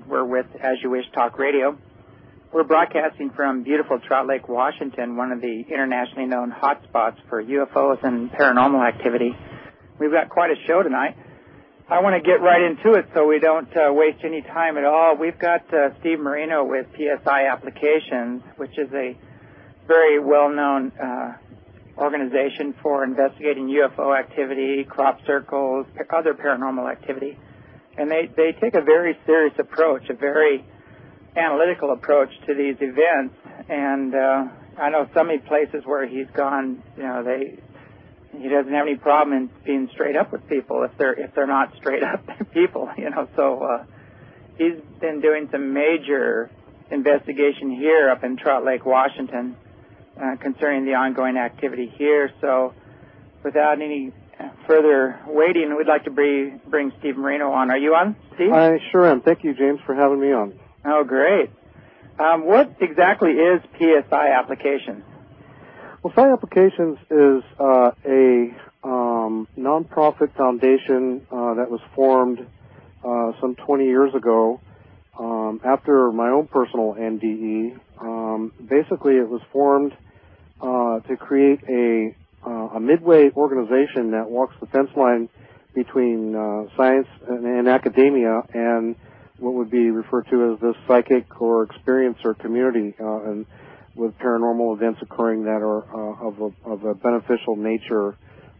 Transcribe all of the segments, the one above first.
and we're with As You Wish Talk Radio. We're broadcasting from beautiful Trout Lake, Washington, one of the internationally known hotspots for UFOs and paranormal activity. We've got quite a show tonight. I want to get right into it so we don't waste any time at all. We've got Steve Marino with PSI Applications, which is a very well-known organization for investigating UFO activity, crop circles, other paranormal activity. And they take a very serious approach, a very analytical approach to these events. And I know so many places where he's gone, he doesn't have any problem in being straight up with people if they're not straight up people, So he's been doing some major investigation here up in Trout Lake, Washington, concerning the ongoing activity here. So without any further waiting, we'd like to bring Steve Marino on. Are you on, Steve? I sure am. Thank you, James, for having me on. Oh, great. What exactly is PSI Applications? Well, PSI Applications is a nonprofit foundation that was formed some 20 years ago after my own personal NDE. Basically, it was formed to create a midway organization that walks the fence line between science and academia and what would be referred to as the psychic or experiencer community, and with paranormal events occurring that are of a beneficial nature.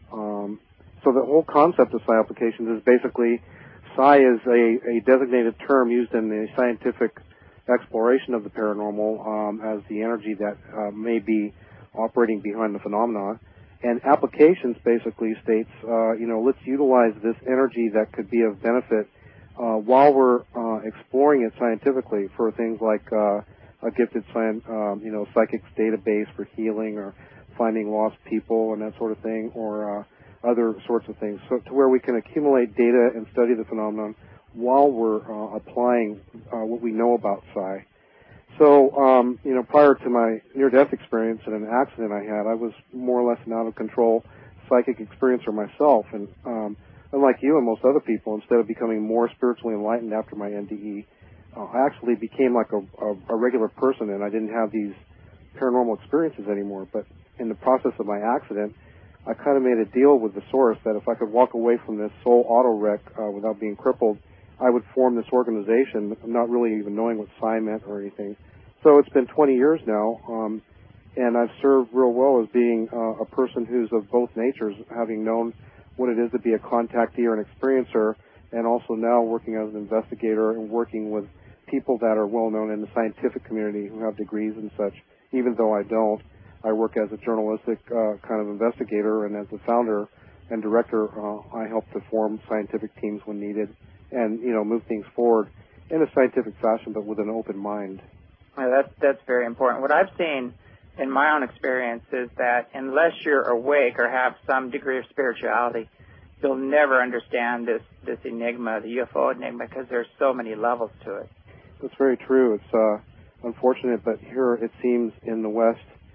So the whole concept of Psi Applications is basically, Psi is a designated term used in the scientific exploration of the paranormal as the energy that may be operating behind the phenomena. And applications basically states, let's utilize this energy that could be of benefit while we're exploring it scientifically for things like a gifted psychics database for healing or finding lost people and that sort of thing, or other sorts of things, so to where we can accumulate data and study the phenomenon while we're applying what we know about Psi. So, prior to my near-death experience in an accident I had, I was more or less an out-of-control psychic experiencer myself, and unlike you and most other people, instead of becoming more spiritually enlightened after my NDE, I actually became like a regular person, and I didn't have these paranormal experiences anymore. But in the process of my accident, I kind of made a deal with the source that if I could walk away from this soul auto wreck without being crippled, I would form this organization, not really even knowing what Psi meant or anything. So it's been 20 years now, and I've served real well as being a person who's of both natures, having known what it is to be a contactee or an experiencer, and also now working as an investigator and working with people that are well known in the scientific community who have degrees and such. Even though I don't, I work as a journalistic kind of investigator, and as the founder and director, I help to form scientific teams when needed, and move things forward in a scientific fashion, but with an open mind. Yeah, that's very important. What I've seen in my own experience is that unless you're awake or have some degree of spirituality, you'll never understand this enigma, the UFO enigma, because there's so many levels to it. That's very true. It's unfortunate, but here it seems in the West,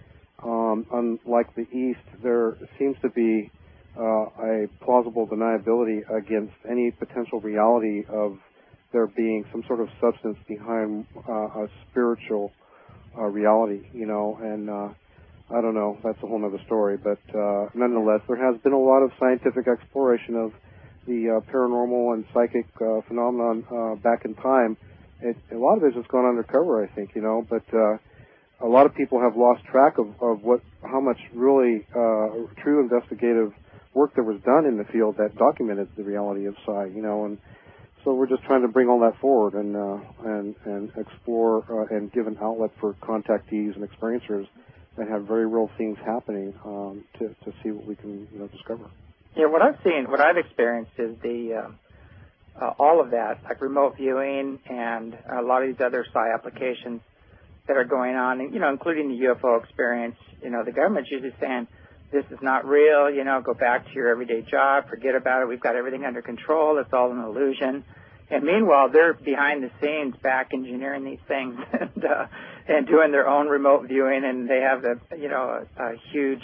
unlike the East, there seems to be a plausible deniability against any potential reality of there being some sort of substance behind a spiritual reality, and I don't know, that's a whole other story, but nonetheless, there has been a lot of scientific exploration of the paranormal and psychic phenomenon back in time. A lot of it has just gone undercover, I think, but a lot of people have lost track of how much really true investigative work there was done in the field that documented the reality of Psi, and so we're just trying to bring all that forward and explore and give an outlet for contactees and experiencers that have very real things happening to see what we can discover. Yeah, what I've experienced is the all of that, like remote viewing and a lot of these other Psi applications that are going on, including the UFO experience. The government's usually saying, this is not real, go back to your everyday job, forget about it, we've got everything under control, it's all an illusion. And meanwhile, they're behind the scenes back engineering these things and doing their own remote viewing, and they have a huge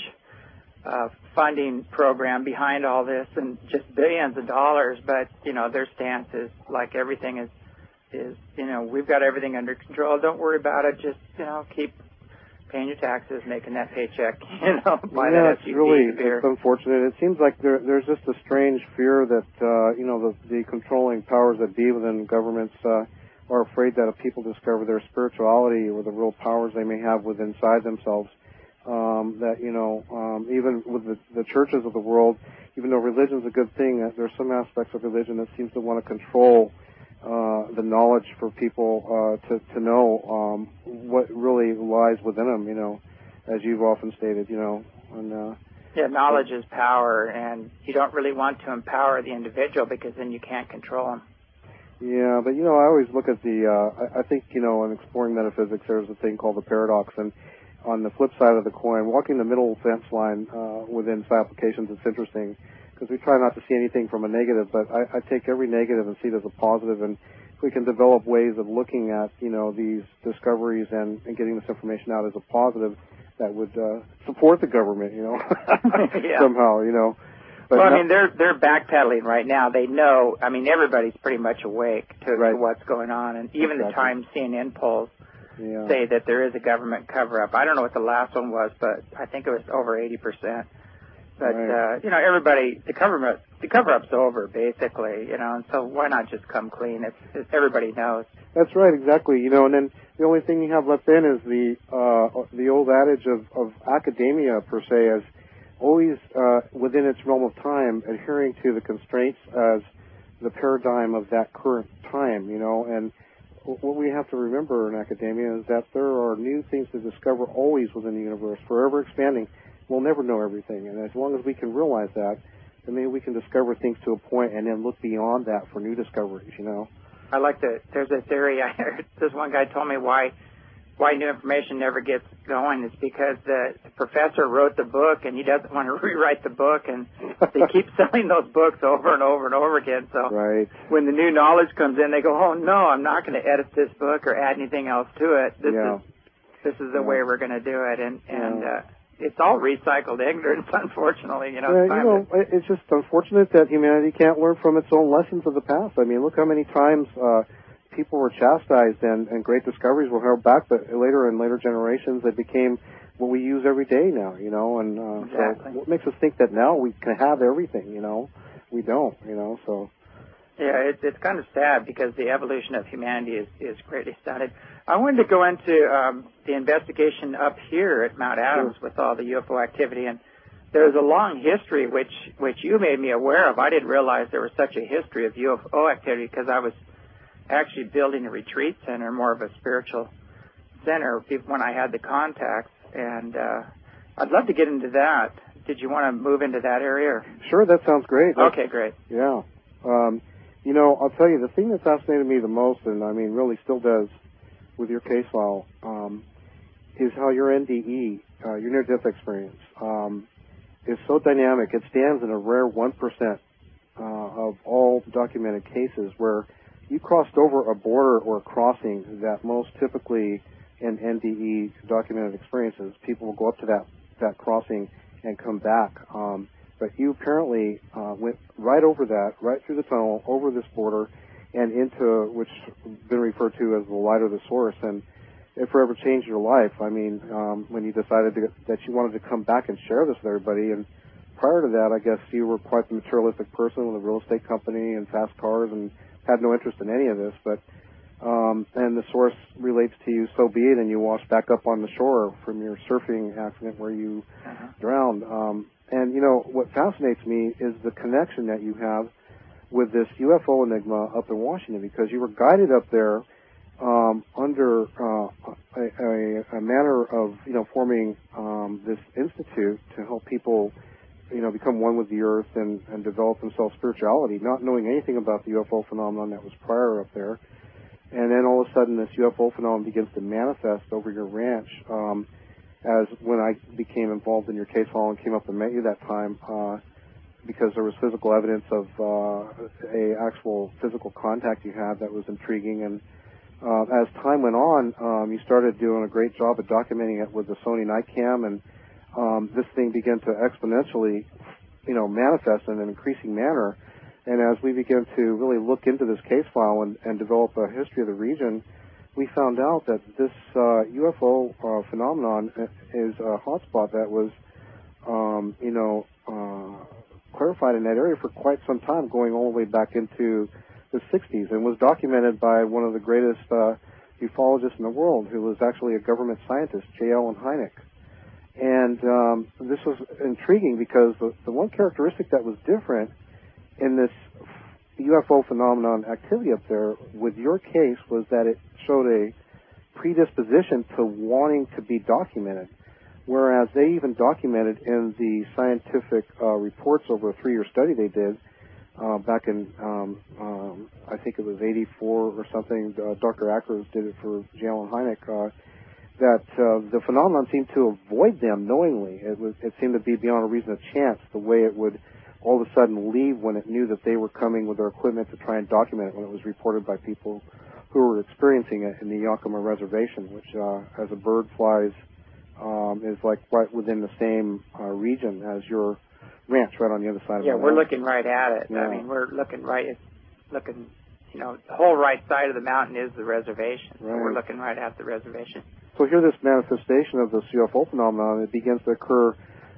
funding program behind all this and just billions of dollars, but, their stance is like everything is we've got everything under control. Don't worry about it. Just, keep paying your taxes, making that paycheck, buy that SUV beer. It's unfortunate. It seems like there's just a strange fear that, the controlling powers that be within governments are afraid that if people discover their spirituality or the real powers they may have within inside themselves, that, even with the churches of the world, even though religion's a good thing, there's some aspects of religion that seems to want to control the knowledge for people to know what really lies within them, as you've often stated, and knowledge is power, and you don't really want to empower the individual because then you can't control them. Yeah, but I always look at I think in exploring metaphysics there's a thing called the paradox, and on the flip side of the coin, walking the middle fence line within applications, it's interesting because we try not to see anything from a negative, but I take every negative and see it as a positive, and if we can develop ways of looking at these discoveries and getting this information out as a positive, that would support the government, somehow, But they're backpedaling right now. They know. Everybody's pretty much awake to what's going on, and even the Times CNN polls say that there is a government cover-up. I don't know what the last one was, but I think it was over 80%. But everybody, the cover-up's over basically, and so why not just come clean? It's everybody knows. That's right, exactly. And then the only thing you have left then is the old adage of academia per se as always within its realm of time, adhering to the constraints as the paradigm of that current time, and what we have to remember in academia is that there are new things to discover always within the universe, forever expanding. We'll never know everything, and as long as we can realize that, then maybe we can discover things to a point and then look beyond that for new discoveries, I like there's a theory I heard. This one guy told me why new information never gets going. It's because the professor wrote the book and he doesn't want to rewrite the book, and they keep selling those books over and over and over again. So when the new knowledge comes in, they go, oh no, I'm not going to edit this book or add anything else to it. This is the way we're going to do it, and it's all recycled ignorance, unfortunately. It's just unfortunate that humanity can't learn from its own lessons of the past. Look how many times people were chastised and great discoveries were held back, but later generations they became what we use every day now, and exactly. So what makes us think that now we can have everything, we don't, so. Yeah, it's kind of sad because the evolution of humanity is greatly stunted. I wanted to go into the investigation up here at Mount Adams with all the UFO activity, and there's a long history which you made me aware of. I didn't realize there was such a history of UFO activity because I was actually building a retreat center, more of a spiritual center, when I had the contacts, and I'd love to get into that. Did you want to move into that area? Sure, that sounds great. Okay, great. Yeah. I'll tell you, the thing that fascinated me the most, and really still does with your case file, is how your NDE, your near-death experience, is so dynamic. It stands in a rare 1% of all documented cases where you crossed over a border or a crossing that most typically in NDE documented experiences, people will go up to that crossing and come back. But you apparently went right over that, right through the tunnel, over this border, and into which has been referred to as the light or the source. And it forever changed your life. When you decided that you wanted to come back and share this with everybody. And prior to that, I guess you were quite the materialistic person with a real estate company and fast cars and had no interest in any of this, but and the source relates to you, so be it, and you wash back up on the shore from your surfing accident where you drowned. And what fascinates me is the connection that you have with this UFO enigma up in Washington, because you were guided up there under a manner of forming this institute to help people become one with the earth and develop themselves spirituality, not knowing anything about the UFO phenomenon that was prior up there. And then all of a sudden this UFO phenomenon begins to manifest over your ranch, as when I became involved in your case file and came up and met you that time, because there was physical evidence of a actual physical contact you had that was intriguing. And as time went on, you started doing a great job at documenting it with the Sony Nightcam, and this thing began to exponentially, manifest in an increasing manner. And as we began to really look into this case file and develop a history of the region, we found out that this UFO phenomenon is a hotspot that was, clarified in that area for quite some time, going all the way back into the 60s, and was documented by one of the greatest ufologists in the world, who was actually a government scientist, J. Allen Hynek. And this was intriguing because the one characteristic that was different in this UFO phenomenon activity up there with your case was that it showed a predisposition to wanting to be documented, whereas they even documented in the scientific reports over a 3-year study they did back in, I think it was 84 or something. Dr. Ackers did it for J. Allen Hynek, that the phenomenon seemed to avoid them knowingly. It seemed to be beyond a reason of chance the way it would all of a sudden leave when it knew that they were coming with their equipment to try and document it when it was reported by people who were experiencing it in the Yakima Reservation, which, as a bird flies, is like right within the same region as your ranch, right on the other side of the mountain. Yeah, we're looking right at it. Yeah. I mean, we're looking right, the whole right side of the mountain is the reservation. Right. So we're looking right at the reservation. So here, this manifestation of this UFO phenomenon, it begins to occur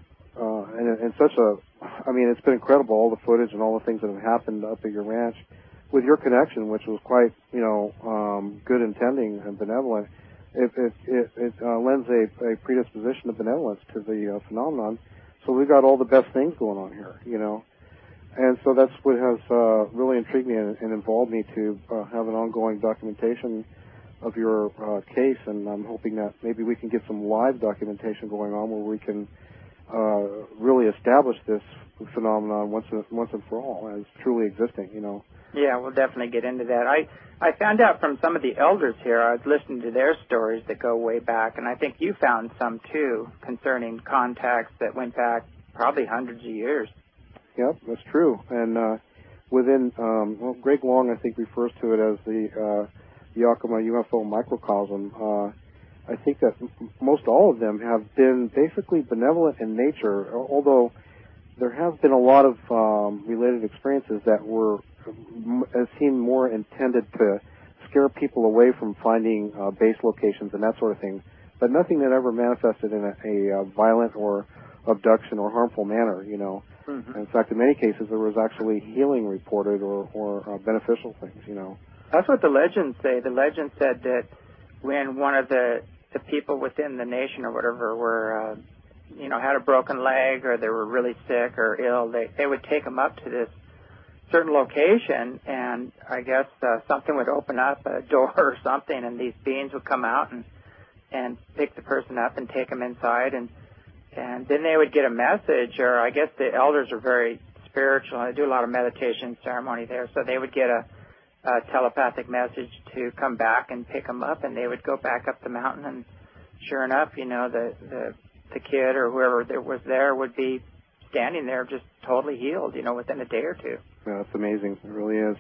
in such a, it's been incredible, all the footage and all the things that have happened up at your ranch. With your connection, which was quite, good intending and benevolent, it lends a predisposition of benevolence to the phenomenon. So we've got all the best things going on here, And so that's what has really intrigued me and involved me to have an ongoing documentation of your case, and I'm hoping that maybe we can get some live documentation going on where we can really establish this phenomenon once and for all as truly existing, Yeah, we'll definitely get into that. I found out from some of the elders here, I was listening to their stories that go way back, and I think you found some too concerning contacts that went back probably hundreds of years. Yep, that's true. And within, Greg Long, I think, refers to it as the Yakima UFO microcosm. I think that most all of them have been basically benevolent in nature, although there have been a lot of related experiences that seemed more intended to scare people away from finding base locations and that sort of thing, but nothing that ever manifested in a violent or abduction or harmful manner, Mm-hmm. In fact, in many cases, there was actually healing reported or beneficial things, That's what the legends say. The legend said that when one of the people within the nation or whatever were, had a broken leg or they were really sick or ill, they would take them up to this certain location, and I guess something would open up, a door or something, and these beings would come out and pick the person up and take them inside, and then they would get a message, or I guess the elders are very spiritual. I do a lot of meditation ceremony there, so they would get a telepathic message to come back and pick them up, and they would go back up the mountain, and sure enough, the kid or whoever was there would be standing there just totally healed, within a day or two. Yeah, that's amazing. It really is.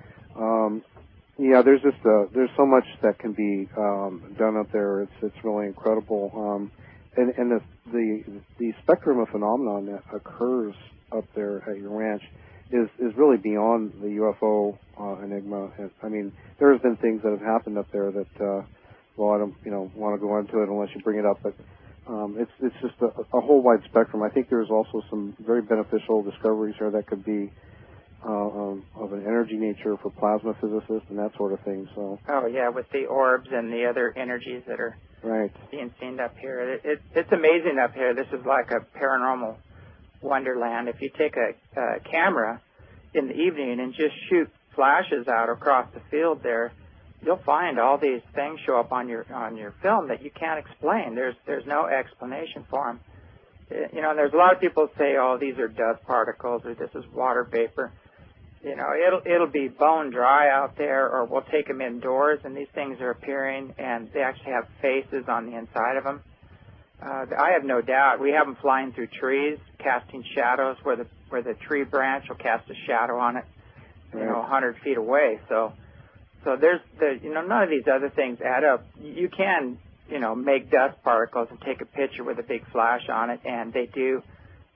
There's so much that can be done up there. It's really incredible. And the spectrum of phenomenon that occurs up there at your ranch is really beyond the UFO enigma. There has been things that have happened up there that, I don't, want to go into it unless you bring it up, but it's just a whole wide spectrum. I think there's also some very beneficial discoveries here that could be of an energy nature for plasma physicists and that sort of thing. So. Oh yeah, with the orbs and the other energies that are right being seen up here. It's amazing up here. This is like a paranormal wonderland. If you take a camera in the evening and just shoot flashes out across the field there, you'll find all these things show up on your film that you can't explain. There's no explanation for them. There's a lot of people say, oh, these are dust particles or this is water vapor. It'll be bone dry out there, or we'll take them indoors and these things are appearing and they actually have faces on the inside of them. I have no doubt. We have them flying through trees, casting shadows where the tree branch will cast a shadow on it, 100 feet away. So there's none of these other things add up. You can, make dust particles and take a picture with a big flash on it, and they do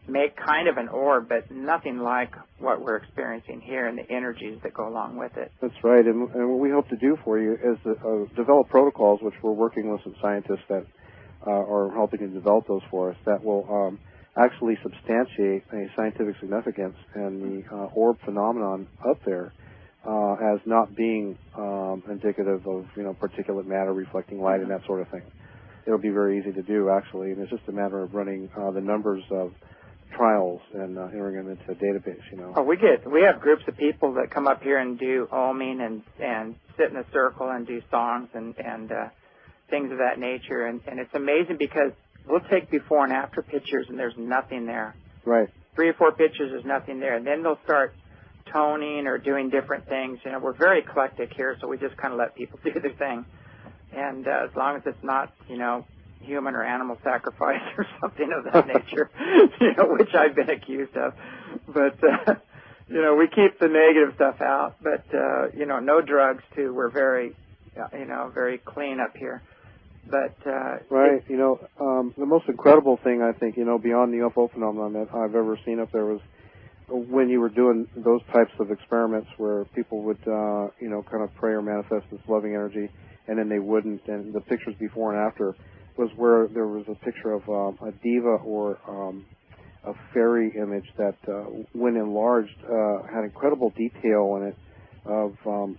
make kind of an orb, but nothing like what we're experiencing here and the energies that go along with it. That's right, and what we hope to do for you is develop protocols, which we're working with some scientists that are helping to develop those for us, that will actually substantiate a scientific significance and the orb phenomenon up there as not being indicative of particulate matter reflecting light and that sort of thing. It'll be very easy to do, actually, and it's just a matter of running the numbers of trials and entering them into a database. Oh, we have groups of people that come up here and do oming and sit in a circle and do songs and things of that nature, and it's amazing because we'll take before and after pictures and there's nothing there. Right. 3 or 4 pictures, there's nothing there, and then they'll start toning or doing different things. We're very eclectic here, so we just kind of let people do their thing, and as long as it's not human or animal sacrifice or something of that nature, which I've been accused of. But, we keep the negative stuff out. But, no drugs, too. We're very, very clean up here. But, right. The most incredible thing, I think, beyond the UFO phenomenon that I've ever seen up there was when you were doing those types of experiments where people would, kind of pray or manifest this loving energy, and then they wouldn't, and the pictures before and after was where there was a picture of a diva or a fairy image that, when enlarged, had incredible detail in it of,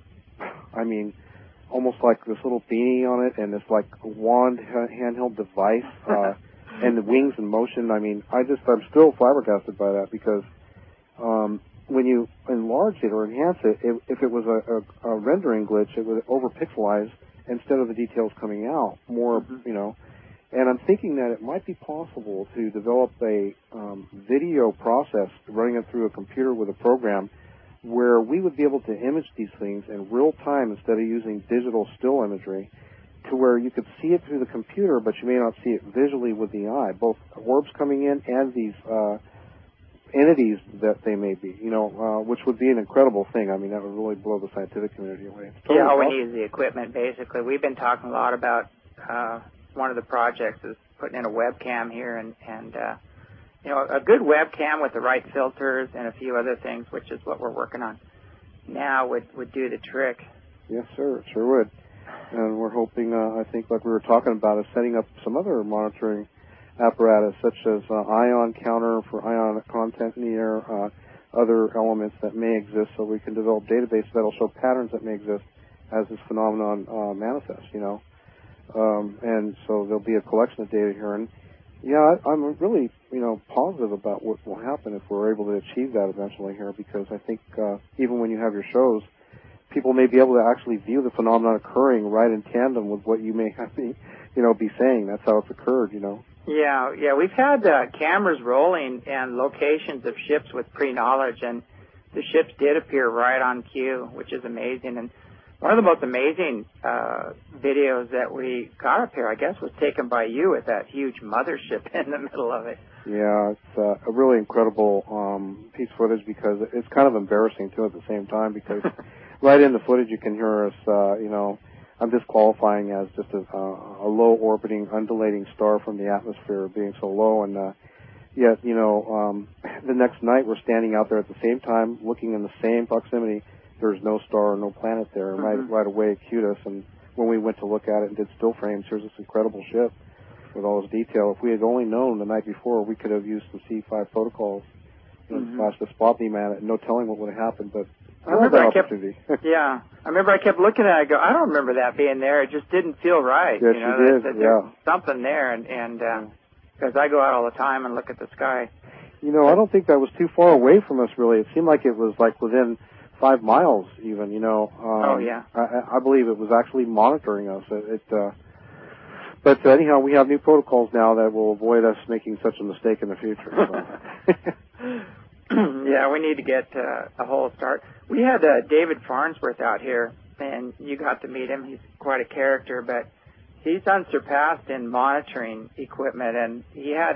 almost like this little beanie on it and this like wand handheld device, and the wings in motion. I'm still flabbergasted by that because when you enlarge it or enhance it, if it was a rendering glitch, it would over-pixelize instead of the details coming out more, And I'm thinking that it might be possible to develop a video process, running it through a computer with a program, where we would be able to image these things in real time instead of using digital still imagery, to where you could see it through the computer, but you may not see it visually with the eye, both orbs coming in and these entities that they may be, which would be an incredible thing. That would really blow the scientific community away. Totally all we need is the equipment, basically. We've been talking a lot about one of the projects is putting in a webcam here, and a good webcam with the right filters and a few other things, which is what we're working on now, would do the trick. Yes, sir, it sure would. And we're hoping, I think, like we were talking about, is setting up some other monitoring apparatus, such as ion counter for ion content in the air, other elements that may exist, so we can develop databases that will show patterns that may exist as this phenomenon manifests, and so there'll be a collection of data here. And, I'm really, positive about what will happen if we're able to achieve that eventually here, because I think even when you have your shows, people may be able to actually view the phenomenon occurring right in tandem with what you may have to, be saying. That's how it's occurred, Yeah, we've had cameras rolling and locations of ships with pre-knowledge, and the ships did appear right on cue, which is amazing. And one of the most amazing videos that we got up here, I guess, was taken by you with that huge mothership in the middle of it. Yeah, it's a really incredible piece of footage, because it's kind of embarrassing, too, at the same time, because right in the footage you can hear us, I'm disqualifying as just a low-orbiting, undulating star from the atmosphere being so low, and yet, the next night we're standing out there at the same time, looking in the same proximity. There's no star or no planet there, and right away it cued us, and when we went to look at it and did still frames, here's this incredible ship with all this detail. If we had only known the night before, we could have used the C5 protocols, flashed a spot beam at it, and no telling what would have happened, but I remember I kept looking at it. I go, I don't remember that being there. It just didn't feel right. Yes, you did. There's something there, and because I go out all the time and look at the sky. I don't think that was too far away from us, really. It seemed like it was like within 5 miles, even. I believe it was actually monitoring us. But anyhow, we have new protocols now that will avoid us making such a mistake in the future. So. Yeah, we need to get a whole start. We had David Farnsworth out here, and you got to meet him. He's quite a character, but he's unsurpassed in monitoring equipment, and he had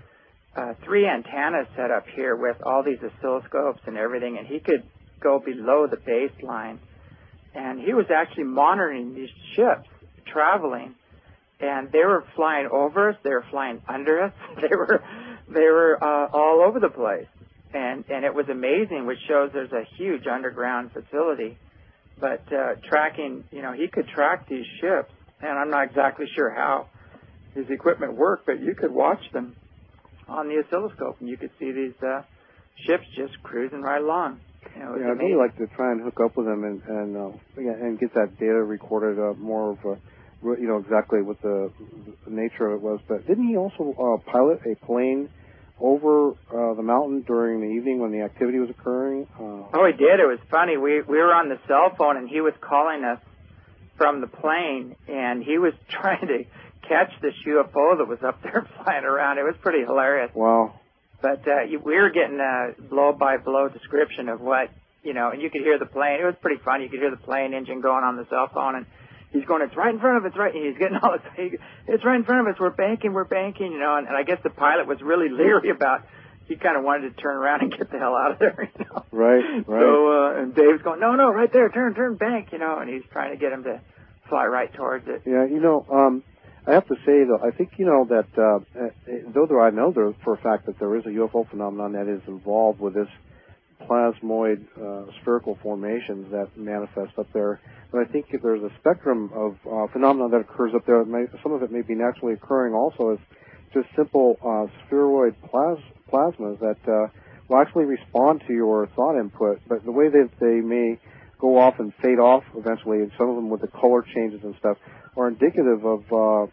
3 antennas set up here with all these oscilloscopes and everything, and he could go below the baseline, and he was actually monitoring these ships traveling, and they were flying over us, they were flying under us, They were all over the place, and it was amazing, which shows there's a huge underground facility. But tracking, he could track these ships, and I'm not exactly sure how his equipment worked, but you could watch them on the oscilloscope, and you could see these ships just cruising right along. I'd really like to try and hook up with them and get that data recorded more of exactly what the nature of it was. But didn't he also pilot a plane over the mountain during the evening when the activity was occurring? Oh, he did. It was funny. We were on the cell phone, and he was calling us from the plane, and he was trying to catch this UFO that was up there flying around. It was pretty hilarious. Wow. But we were getting a blow-by-blow description of what, and you could hear the plane. It was pretty funny. You could hear the plane engine going on the cell phone, and he's going, it's right in front of us, right? And he's getting all this, it's right in front of us, we're banking, and I guess the pilot was really leery about, he kind of wanted to turn around and get the hell out of there, Right. So, and Dave's going, no, right there, turn, bank, and he's trying to get him to fly right towards it. Yeah, I have to say, though, I think, that though I know for a fact that there is a UFO phenomenon that is involved with this plasmoid spherical formations that manifest up there, but I think there's a spectrum of phenomena that occurs up there. Some of it may be naturally occurring also as just simple spheroid plasmas that will actually respond to your thought input, but the way that they may go off and fade off eventually, and some of them with the color changes and stuff, are indicative of,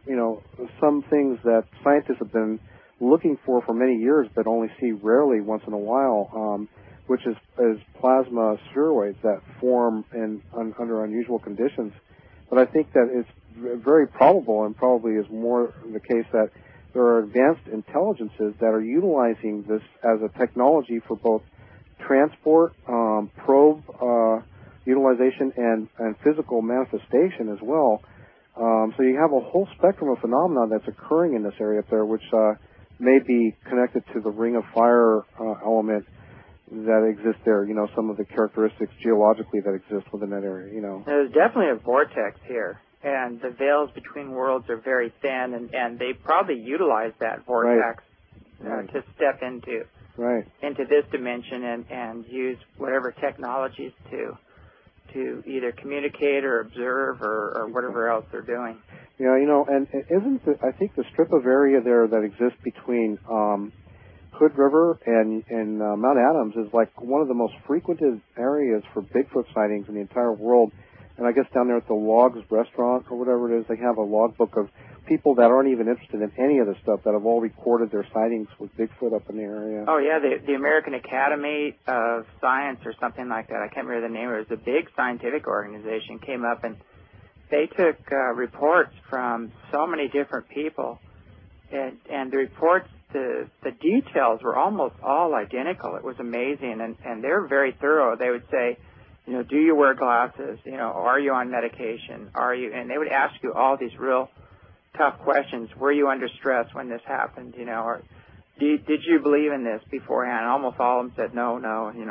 some things that scientists have been looking for many years but only see rarely once in a while, which is plasma spheroids that form under unusual conditions. But I think that it's very probable, and probably is more the case, that there are advanced intelligences that are utilizing this as a technology for both transport, probe utilization, and physical manifestation as well. So you have a whole spectrum of phenomena that's occurring in this area up there, which may be connected to the ring of fire element that exists there. Some of the characteristics geologically that exist within that area. There's definitely a vortex here, and the veils between worlds are very thin, and they probably utilize that vortex to step into this dimension and use whatever technologies to either communicate or observe or whatever else they're doing. Yeah, and I think the strip of area there that exists between Hood River and Mount Adams is like one of the most frequented areas for Bigfoot sightings in the entire world. And I guess down there at the Logs restaurant or whatever it is, they have a logbook of people that aren't even interested in any of the stuff that have all recorded their sightings with Bigfoot up in the area. Oh, yeah, the American Academy of Science or something like that. I can't remember the name. It was a big scientific organization, came up, and they took reports from so many different people, and the reports, the details were almost all identical. It was amazing, and they were very thorough. They would say, do you wear glasses? Are you on medication? And they would ask you all these real tough questions. Were you under stress when this happened? Or did you believe in this beforehand? Almost all of them said no.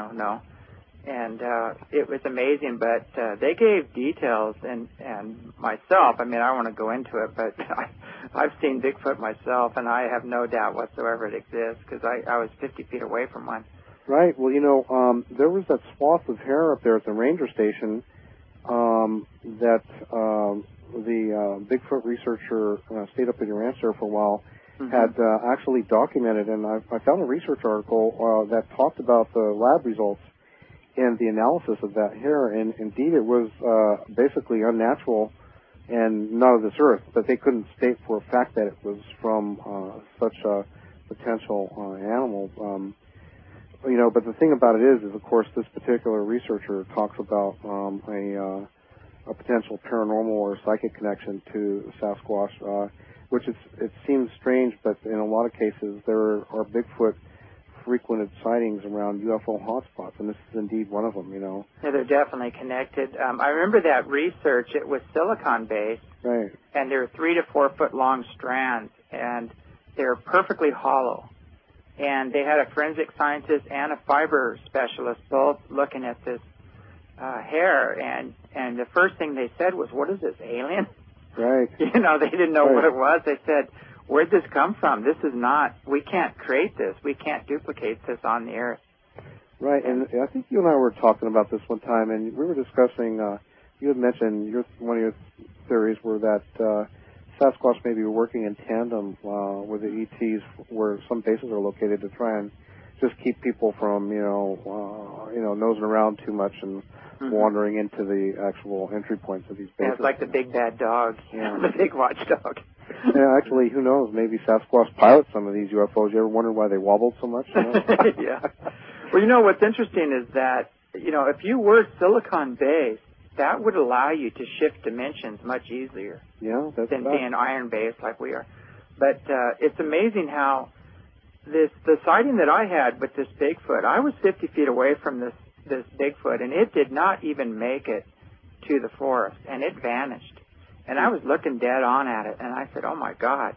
And it was amazing, but they gave details, and myself, I don't want to go into it, but I've seen Bigfoot myself, and I have no doubt whatsoever it exists, because I was 50 feet away from one. Right. Well, there was that swath of hair up there at the ranger station that the Bigfoot researcher stayed up in your answer for a while, had actually documented, and I found a research article that talked about the lab results and the analysis of that hair, and indeed it was basically unnatural and not of this earth, but they couldn't state for a fact that it was from such a potential animal. But the thing about it is of course, this particular researcher talks about a potential paranormal or psychic connection to Sasquatch, which it seems strange, but in a lot of cases there are Bigfoot frequented sightings around UFO hotspots, and this is indeed one of them, Yeah, they're definitely connected. I remember that research. It was silicon-based, right? And there were 3 to 4 foot long strands, and they're perfectly hollow. And they had a forensic scientist and a fiber specialist both looking at this hair, and the first thing they said was, "What is this, alien?" Right. They didn't know what it was. They said, where'd this come from? This is not, we can't create this. We can't duplicate this on the earth. Right, and I think you and I were talking about this one time, and we were discussing, you had mentioned one of your theories were that Sasquatch may be working in tandem with the ETs where some bases are located to try and just keep people from, nosing around too much and wandering into the actual entry points of these bases. Yeah, it's like the big bad dog, the big watchdog. Yeah, actually, who knows? Maybe Sasquatch pilots some of these UFOs. You ever wonder why they wobbled so much? Yeah. Well, what's interesting is that, if you were silicon-based, that would allow you to shift dimensions much easier than being iron-based like we are. But it's amazing how the sighting that I had with this Bigfoot, I was 50 feet away from this Bigfoot, and it did not even make it to the forest, and it vanished. And I was looking dead on at it, and I said, oh, my God.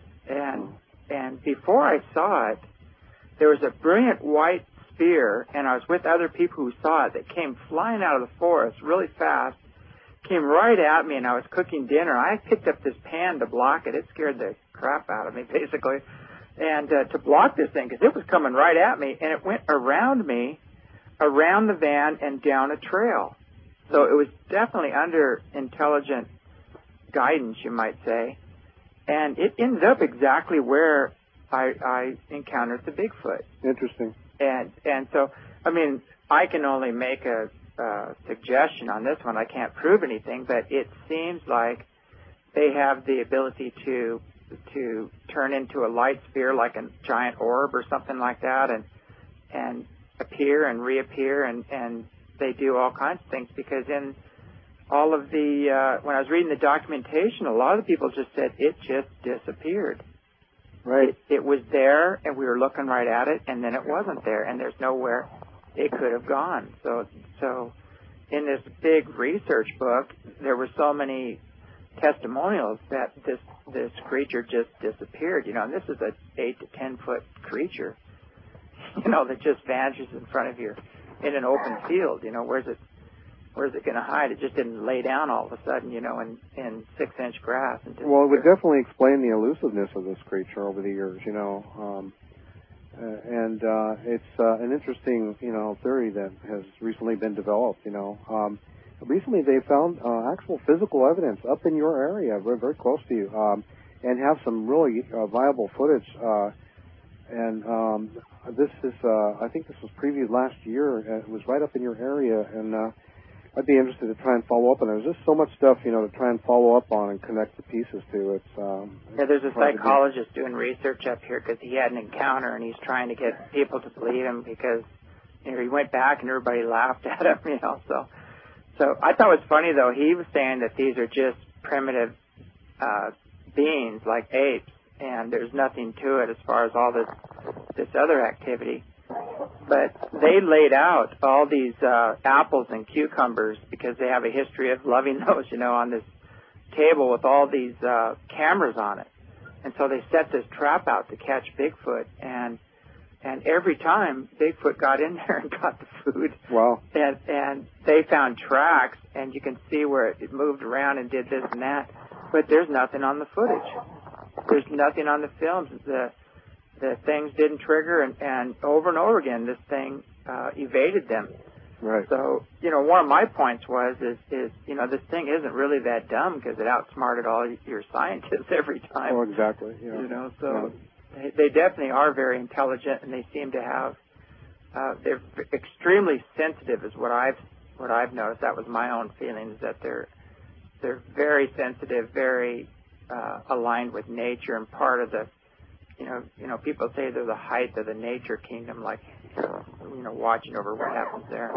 And before I saw it, there was a brilliant white sphere, and I was with other people who saw it that came flying out of the forest really fast, came right at me, and I was cooking dinner. I picked up this pan to block it. It scared the crap out of me, basically, and to block this thing, because it was coming right at me, and it went around me, around the van, and down a trail. So it was definitely under intelligent guidance, you might say, and it ended up exactly where I encountered the Bigfoot. Interesting. And so, I can only make a suggestion on this one. I can't prove anything, but it seems like they have the ability to turn into a light sphere, like a giant orb or something like that, and appear and reappear, and they do all kinds of things, because in all of the when I was reading the documentation, a lot of the people just said it just disappeared. Right. It was there, and we were looking right at it, and then it wasn't there, and there's nowhere it could have gone. So in this big research book, there were so many testimonials that this creature just disappeared. And this is a 8 to 10 foot creature, that just vanishes in front of you in an open field. Where's it going to hide? It just didn't lay down all of a sudden, in 6-inch grass. Well, it would definitely explain the elusiveness of this creature over the years, and it's an interesting, theory that has recently been developed, Recently they found actual physical evidence up in your area, very, very close to you, and have some really viable footage. This is, I think this was previewed last year. It was right up in your area, and I'd be interested to try and follow up on it. There's just so much stuff, to try and follow up on and connect the pieces to. There's a psychologist doing research up here because he had an encounter, and he's trying to get people to believe him because, he went back and everybody laughed at him, So I thought it was funny, though. He was saying that these are just primitive beings like apes, and there's nothing to it as far as all this other activity. But they laid out all these apples and cucumbers because they have a history of loving those, on this table with all these cameras on it. And so they set this trap out to catch Bigfoot, and every time Bigfoot got in there and got the food. Wow. And they found tracks, and you can see where it moved around and did this and that. But there's nothing on the footage. There's nothing on the films. The things didn't trigger, and over again, this thing evaded them. Right. So, one of my points is this thing isn't really that dumb because it outsmarted all your scientists every time. Oh, exactly. They definitely are very intelligent, and they seem to have. They're extremely sensitive, is what I've noticed. That was my own feeling, is that they're very sensitive, very aligned with nature, and part of the. People say they're the height of the nature kingdom, like watching over what happens there.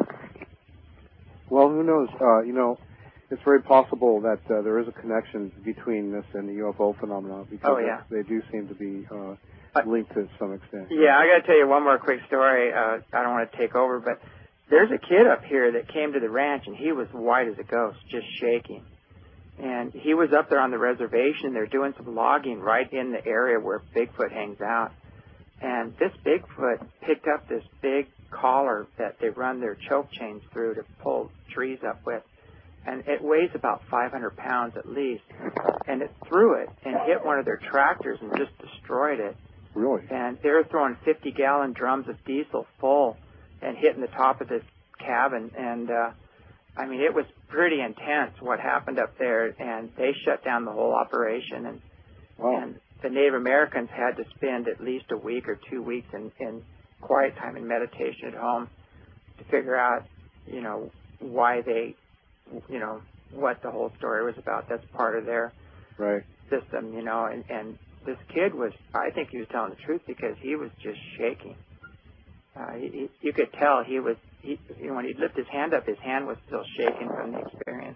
Well, who knows? It's very possible that there is a connection between this and the UFO phenomenon because they do seem to be linked to some extent. Yeah, I got to tell you one more quick story. I don't want to take over, but there's a kid up here that came to the ranch, and he was white as a ghost, just shaking. And he was up there on the reservation. They're doing some logging right in the area where Bigfoot hangs out. And this Bigfoot picked up this big collar that they run their choke chains through to pull trees up with. and it weighs about 500 pounds at least, and it threw it and hit one of their tractors and just destroyed it. Really? And they were throwing 50-gallon drums of diesel full and hitting the top of this cabin, and I mean, it was pretty intense what happened up there, and they shut down the whole operation, and the Native Americans had to spend at least a week or 2 weeks in quiet time and meditation at home to figure out, you know, why they, you know, what the whole story was about. That's part of their system, you know, and this kid was, I think he was telling the truth because he was just shaking. You could tell he was, you know, when he'd lift his hand up, his hand was still shaking from the experience.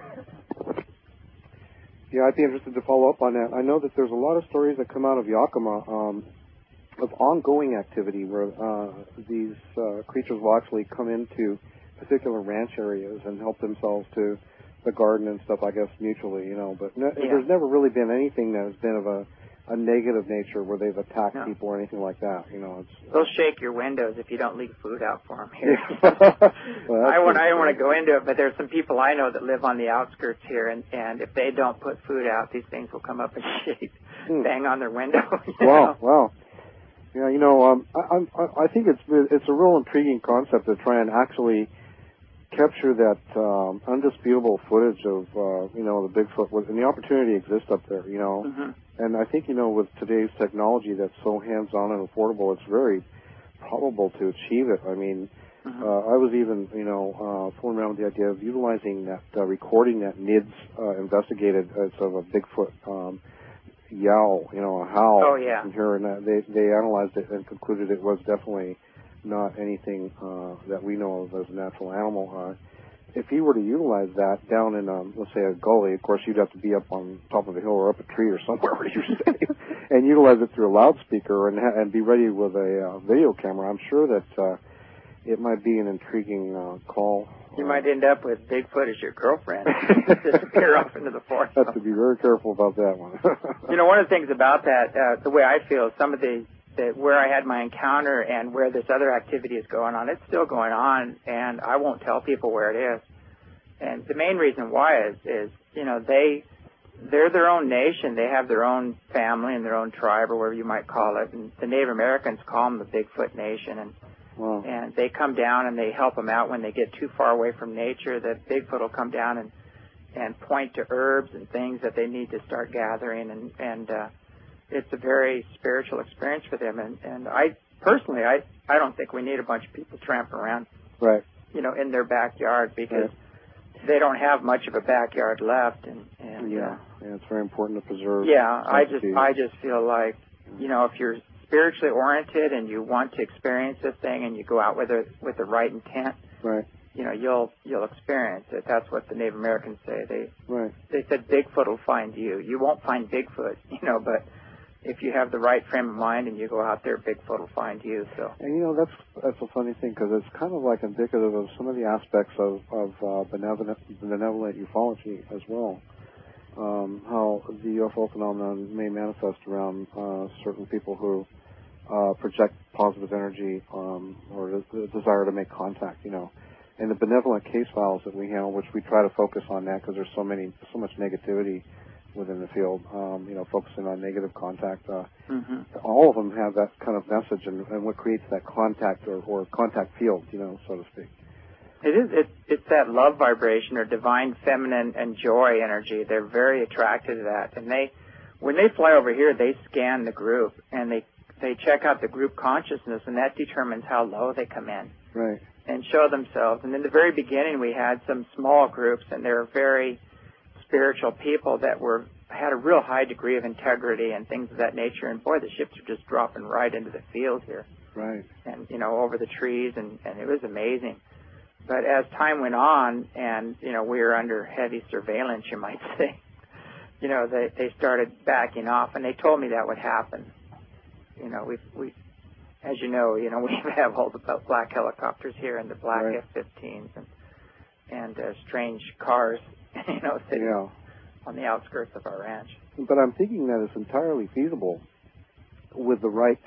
Yeah, I'd be interested to follow up on that. I know that there's a lot of stories that come out of Yakima of ongoing activity where these creatures will actually come into particular ranch areas and help themselves to the garden and stuff, I guess, mutually, you know. But there's never really been anything that has been of a negative nature where they've attacked people or anything like that, you know. They'll shake your windows if you don't leave food out for them here. Well, I don't want to go into it, but there's some people I know that live on the outskirts here, and if they don't put food out, these things will come up and shake, bang on their window. Wow. Yeah, you know, I think it's a real intriguing concept to try and actually capture that undisputable footage of you know, the Bigfoot, and the opportunity exists up there, you know. And I think, you know, with today's technology that's so hands-on and affordable, it's very probable to achieve it. I mean, I was even, you know, fooling around with the idea of utilizing that recording that NIDS investigated as of a Bigfoot yowl, you know, a howl. Oh, yeah. From here, and they analyzed it and concluded it was definitely not anything that we know of as a natural animal. If he were to utilize that down in, let's say, a gully, of course, you'd have to be up on top of a hill or up a tree or somewhere where you're safe, and utilize it through a loudspeaker and be ready with a video camera. I'm sure that it might be an intriguing call. You might end up with Bigfoot as your girlfriend. Disappear off into the forest. Have to be very careful about that one. You know, one of the things about that, the way I feel, some of the where I had my encounter and where this other activity is going on, it's still going on, and I won't tell people where it is. And the main reason why is you know, they're their own nation. They have their own family and their own tribe, or whatever you might call it. And the Native Americans call them the Bigfoot Nation. And they come down and they help them out when they get too far away from nature. The Bigfoot will come down and point to herbs and things that they need to start gathering. And it's a very spiritual experience for them. And I personally, I don't think we need a bunch of people tramping around, you know, in their backyard, because they don't have much of a backyard left. And it's very important to preserve. Yeah, I just feel like, you know, if you're spiritually oriented and you want to experience this thing and you go out with the right intent, you know, you'll experience it. That's what the Native Americans say. They said Bigfoot will find you. You won't find Bigfoot, you know, but if you have the right frame of mind and you go out there, Bigfoot will find you. So. And you know, that's a funny thing, because it's kind of like indicative of some of the aspects of benevolent ufology as well. How the UFO phenomenon may manifest around certain people who project positive energy or the desire to make contact, you know. And the benevolent case files that we handle, which we try to focus on that because there's so much negativity within the field, you know, focusing on negative contact. All of them have that kind of message and what creates that contact or contact field, you know, so to speak. It is. It's that love vibration or divine feminine and joy energy. They're very attracted to that. And when they fly over here, they scan the group and they check out the group consciousness, and that determines how low they come in. And show themselves. And in the very beginning, we had some small groups, and they were very spiritual people that had a real high degree of integrity and things of that nature. And boy, the ships are just dropping right into the field here. And, you know, over the trees, and it was amazing. But as time went on, and, you know, we were under heavy surveillance, you might say, you know, they started backing off, and they told me that would happen. You know, we as you know, we have all the black helicopters here and the black F-15s and strange cars, you know, sitting on the outskirts of our ranch. But I'm thinking that it's entirely feasible with the right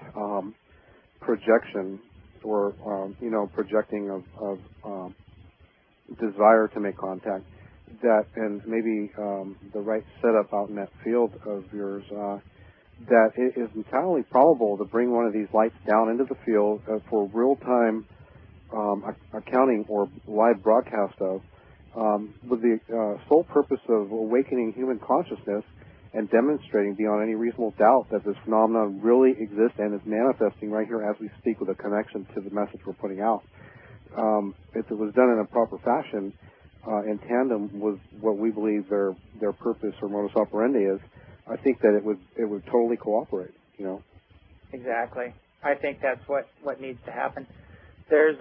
projection or, you know, projecting of desire to make contact, that, and maybe the right setup out in that field of yours, that it is entirely probable to bring one of these lights down into the field for real-time accounting or live broadcast of, with the sole purpose of awakening human consciousness and demonstrating beyond any reasonable doubt that this phenomenon really exists and is manifesting right here as we speak with a connection to the message we're putting out. If it was done in a proper fashion, in tandem with what we believe their purpose or modus operandi is, I think that it would totally cooperate. Exactly. I think that's what needs to happen. There's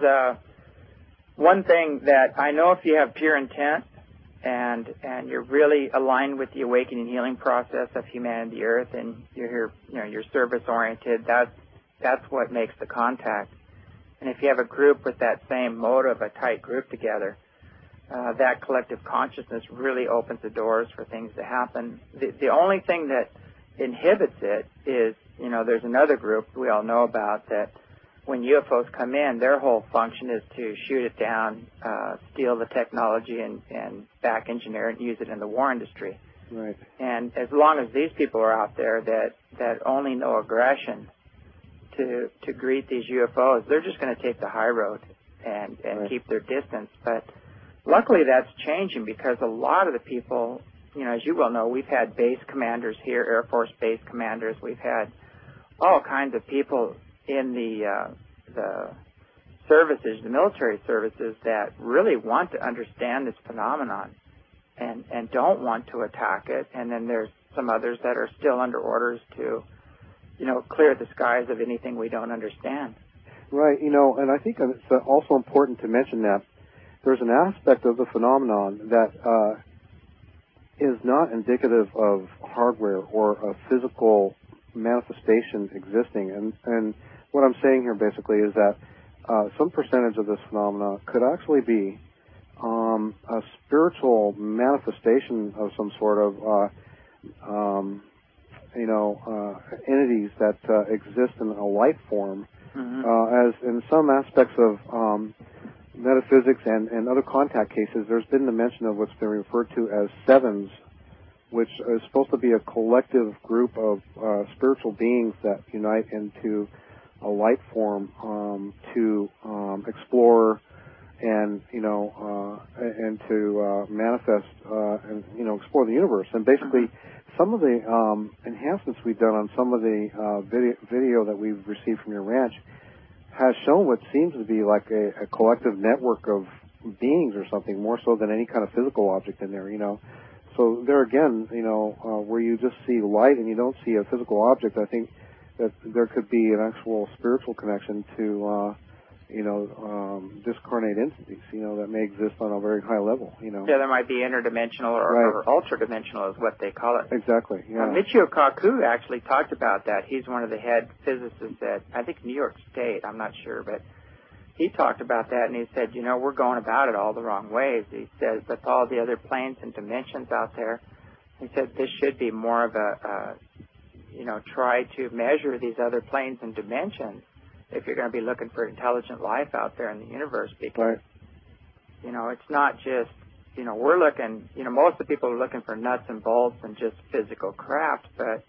one thing that I know, if you have pure intent and you're really aligned with the awakening healing process of humanity, Earth, and you're service oriented, that's what makes the contact. And if you have a group with that same motive, a tight group together, that collective consciousness really opens the doors for things to happen. The only thing that inhibits it is, there's another group we all know about that when UFOs come in, their whole function is to shoot it down, steal the technology, and back engineer it and use it in the war industry. Right. And as long as these people are out there that only know aggression to greet these UFOs, they're just going to take the high road and right. keep their distance. But luckily that's changing, because a lot of the people, as you well know, we've had base commanders here, Air Force base commanders. We've had all kinds of people in the services, the military services, that really want to understand this phenomenon and don't want to attack it. And then there's some others that are still under orders to, clear the skies of anything we don't understand. Right, and I think it's also important to mention that there's an aspect of the phenomenon that is not indicative of hardware or a physical manifestation existing. And what I'm saying here basically is that some percentage of this phenomenon could actually be a spiritual manifestation of some sort of entities that exist in a life form, as in some aspects of metaphysics and other contact cases, there's been the mention of what's been referred to as sevens, which is supposed to be a collective group of spiritual beings that unite into a light form to explore and and to manifest and explore the universe. And basically, some of the enhancements we've done on some of the video that we've received from your ranch has shown what seems to be like a collective network of beings or something, more so than any kind of physical object in there. So there again, where you just see light and you don't see a physical object, I think that there could be an actual spiritual connection to discarnate entities, that may exist on a very high level, Yeah, there might be interdimensional or ultra-dimensional is what they call it. Exactly, yeah. Michio Kaku actually talked about that. He's one of the head physicists at, I think, New York State. I'm not sure, but he talked about that, and he said, we're going about it all the wrong ways. He says, with all the other planes and dimensions out there, he said this should be more of a try to measure these other planes and dimensions if you're going to be looking for intelligent life out there in the universe, because, it's not just, we're looking, most of the people are looking for nuts and bolts and just physical craft, but,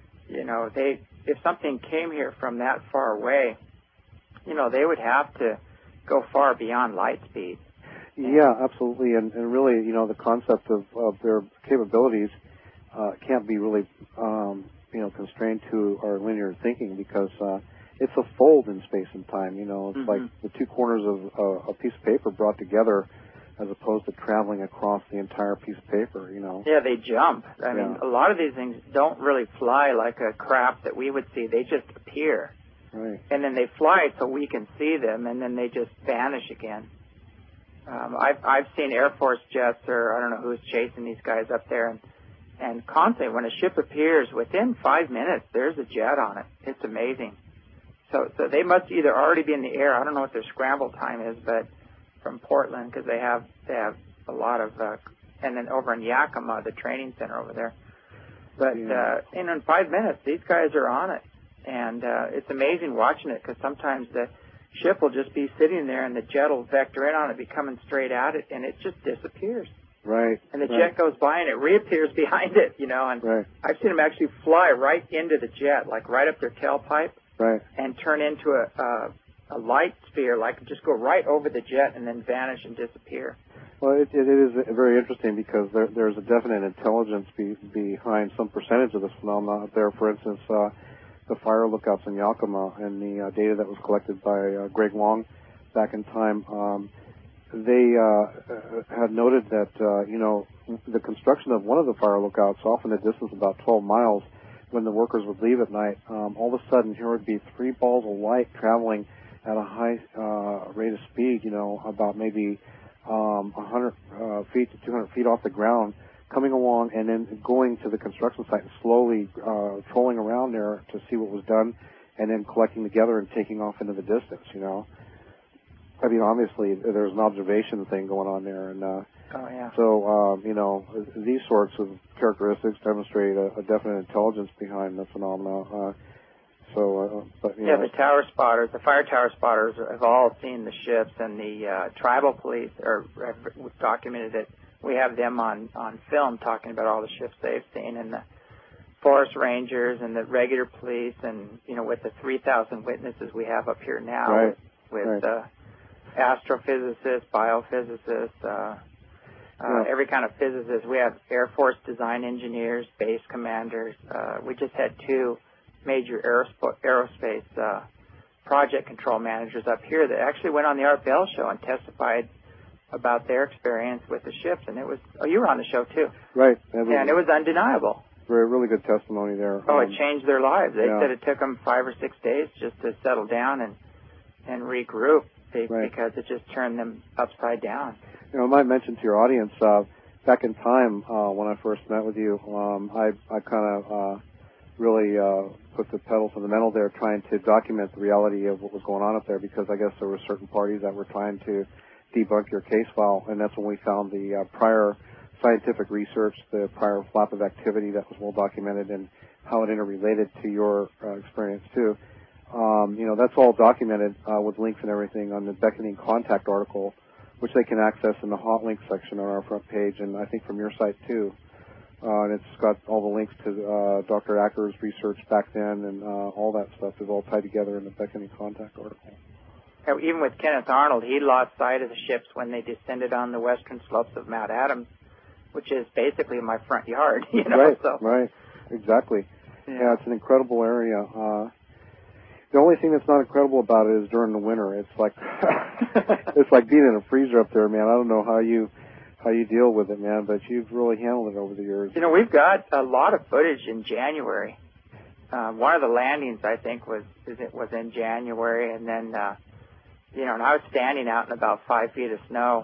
if something came here from that far away, they would have to go far beyond light speed. Yeah, absolutely, and really, the concept of their capabilities can't be really, constrained to our linear thinking, because it's a fold in space and time. It's like the two corners of a piece of paper brought together, as opposed to traveling across the entire piece of paper. Yeah, they jump. I mean, a lot of these things don't really fly like a craft that we would see. They just appear. Right. And then they fly so we can see them, and then they just vanish again. I've seen Air Force jets, or I don't know who's chasing these guys up there, and constantly, when a ship appears, within 5 minutes, there's a jet on it. It's amazing. So they must either already be in the air. I don't know what their scramble time is, but from Portland, because they have a lot of, and then over in Yakima, the training center over there. But in 5 minutes, these guys are on it, and it's amazing watching it, because sometimes the ship will just be sitting there, and the jet will vector in on it, be coming straight at it, and it just disappears. Right. And the jet goes by and it reappears behind it, and I've seen them actually fly right into the jet, like right up their tailpipe, and turn into a light sphere, like just go right over the jet and then vanish and disappear. Well, it is very interesting because there's a definite intelligence behind some percentage of this phenomenon out there. For instance, the fire lookouts in Yakima and the data that was collected by Greg Long back in time, they had noted that, the construction of one of the fire lookouts off in the distance about 12 miles, when the workers would leave at night, all of a sudden here would be 3 balls of light traveling at a high rate of speed, about maybe 100 feet to 200 feet off the ground, coming along and then going to the construction site and slowly trolling around there to see what was done, and then collecting together and taking off into the distance, I mean, obviously, there's an observation thing going on there, and so, these sorts of characteristics demonstrate a definite intelligence behind the phenomena. The tower spotters, the fire tower spotters have all seen the ships, and the tribal police have documented it. We have them on film talking about all the ships they've seen, and the forest rangers and the regular police, and with the 3,000 witnesses we have up here now, with astrophysicists, biophysicists, every kind of physicist. We have Air Force design engineers, base commanders. We just had 2 major aerospace project control managers up here that actually went on the Art Bell show and testified about their experience with the ships. And it was, you were on the show too. Right. And it was undeniable. Really good testimony there. Oh, it changed their lives. They said it took them 5 or 6 days just to settle down and regroup because it just turned them upside down. I might mention to your audience, back in time when I first met with you, I kind of really put the pedal to the metal there, trying to document the reality of what was going on up there, because I guess there were certain parties that were trying to debunk your case file, and that's when we found the prior scientific research, the prior flap of activity that was well documented, and how it interrelated to your experience too. That's all documented with links and everything on the Beckoning Contact article, which they can access in the hot link section on our front page, and I think from your site too. And it's got all the links to Dr. Acker's research back then, and all that stuff is all tied together in the Beckoning Contact article. Even with Kenneth Arnold, he lost sight of the ships when they descended on the western slopes of Mount Adams, which is basically my front yard. Right, exactly. Yeah, it's an incredible area. The only thing that's not incredible about it is during the winter. It's like it's like being in a freezer up there, man. I don't know how you deal with it, man, but you've really handled it over the years. We've got a lot of footage in January. One of the landings, I think, was in January, and then and I was standing out in about 5 feet of snow,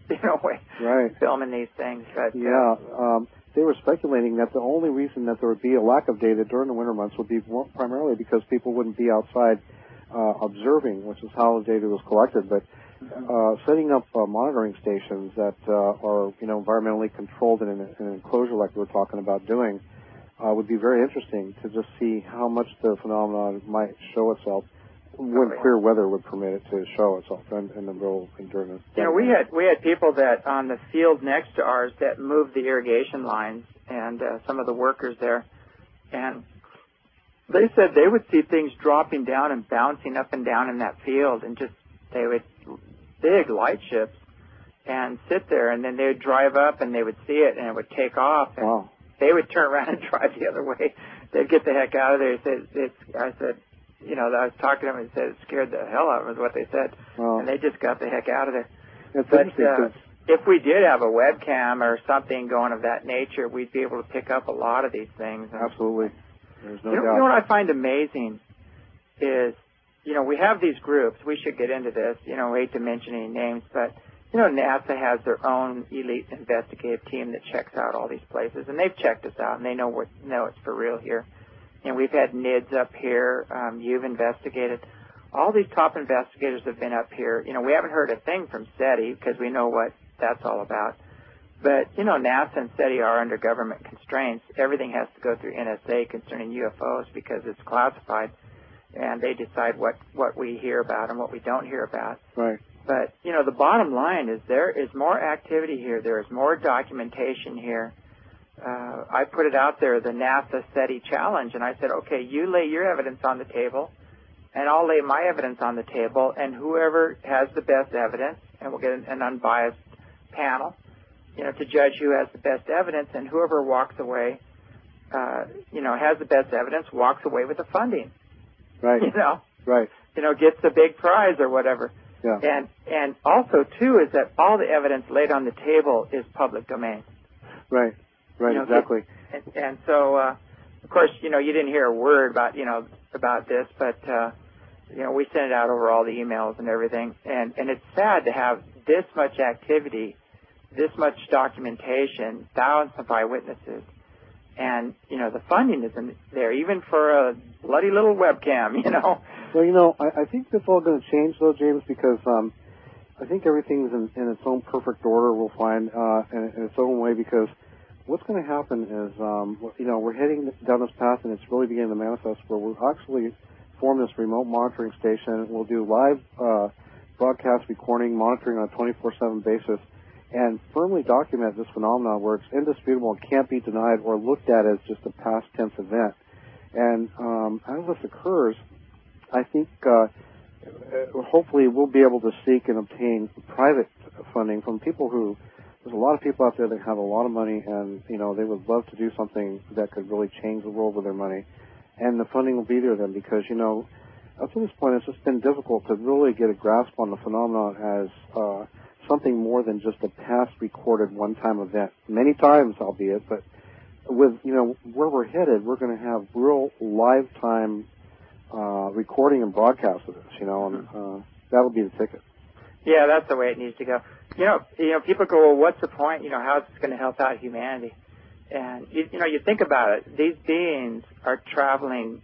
filming these things. But they were speculating that the only reason that there would be a lack of data during the winter months would be primarily because people wouldn't be outside observing, which is how the data was collected. But setting up monitoring stations that are environmentally controlled in an enclosure like we were talking about doing would be very interesting to just see how much the phenomenon might show itself when clear weather would permit it to show itself in the middle and during the we had people that on the field next to ours that moved the irrigation lines, and some of the workers there, and they said they would see things dropping down and bouncing up and down in that field, and they would big light ships and sit there, and then they would drive up and they would see it and it would take off, and they would turn around and drive the other way. They'd get the heck out of there. I said, I was talking to them and said it scared the hell out of them, is what they said. And they just got the heck out of there. But if we did have a webcam or something going of that nature, we'd be able to pick up a lot of these things. Absolutely. There's no doubt. You know what I find amazing is, we have these groups. We should get into this. I hate to mention any names, but, NASA has their own elite investigative team that checks out all these places. And they've checked us out, and they know it's for real here. And we've had NIDS up here. You've investigated. All these top investigators have been up here. We haven't heard a thing from SETI because we know what that's all about. But, NASA and SETI are under government constraints. Everything has to go through NSA concerning UFOs because it's classified, and they decide what we hear about and what we don't hear about. Right. But, the bottom line is there is more activity here. There is more documentation here. I put it out there, the NASA SETI challenge, and I said, okay, you lay your evidence on the table, and I'll lay my evidence on the table, and whoever has the best evidence, and we'll get an unbiased panel, to judge who has the best evidence, and whoever walks away, has the best evidence, walks away with the funding. Right. Right. Gets the big prize or whatever. Yeah. And also, too, is that all the evidence laid on the table is public domain. Right. Right, exactly. And so, of course, you didn't hear a word about this, but, we sent it out over all the emails and everything. And it's sad to have this much activity, this much documentation, thousands of eyewitnesses. And, the funding isn't there, even for a bloody little webcam, Well, I think that's all going to change, though, James, because I think everything's in its own perfect order, we'll find, in its own way, because what's going to happen is, we're heading down this path, and it's really beginning to manifest, where we'll actually form this remote monitoring station. We'll do live broadcast recording, monitoring on a 24/7 basis, and firmly document this phenomenon where it's indisputable and can't be denied or looked at as just a past tense event. And as this occurs, I think hopefully we'll be able to seek and obtain private funding from people who, there's a lot of people out there that have a lot of money and, they would love to do something that could really change the world with their money. And the funding will be there then because, up to this point it's just been difficult to really get a grasp on the phenomenon as something more than just a past recorded one-time event. Many times, albeit, but with, where we're headed, we're going to have real lifetime recording and broadcast of this, and that'll be the ticket. Yeah, that's the way it needs to go. People go, well, what's the point? How's this going to help out humanity? And, you think about it. These beings are traveling,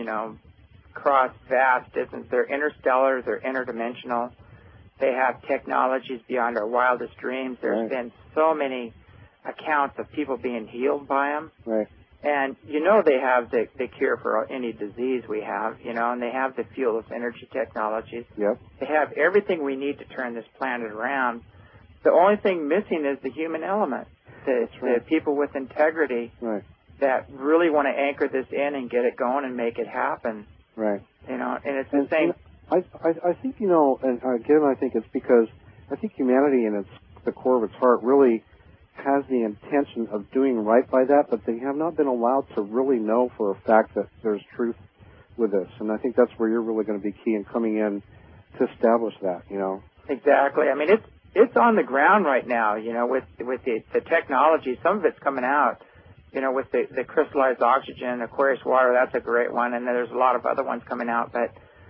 across vast distance. They're interstellar. They're interdimensional. They have technologies beyond our wildest dreams. There's been so many accounts of people being healed by them. Right. And, they have the cure for any disease we have, and they have the fuelless energy technologies. Yep. They have everything we need to turn this planet around. The only thing missing is the human element, the people with integrity that really want to anchor this in and get it going and make it happen. Right. And it's the same. I think, and again, I think it's because I think humanity in the core of its heart really has the intention of doing right by that, but they have not been allowed to really know for a fact that there's truth with this. And I think that's where you're really going to be key in coming in to establish that, Exactly. I mean, it's on the ground right now, with the technology. Some of it's coming out, with the crystallized oxygen, Aquarius water, that's a great one. And then there's a lot of other ones coming out, but,